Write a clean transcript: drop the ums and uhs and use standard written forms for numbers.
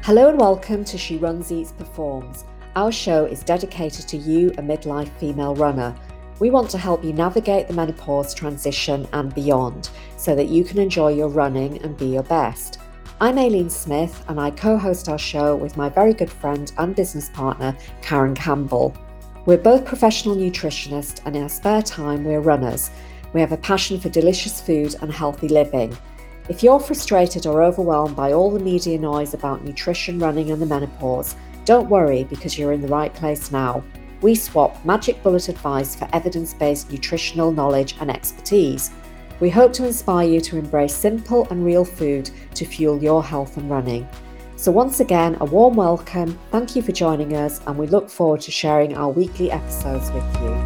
Hello and welcome to She Runs, Eats, Performs. Our show is dedicated to you, a midlife female runner. We want to help you navigate the menopause transition and beyond so that you can enjoy your running and be your best. I'm Aileen Smith and I co-host our show with my very good friend and business partner, Karen Campbell. We're both professional nutritionists and in our spare time we're runners. We have a passion for delicious food and healthy living. If you're frustrated or overwhelmed by all the media noise about nutrition, running and the menopause, don't worry because you're in the right place now. We swap magic bullet advice for evidence-based nutritional knowledge and expertise. We hope to inspire you to embrace simple and real food to fuel your health and running. So once again, a warm welcome, thank you for joining us, and we look forward to sharing our weekly episodes with you.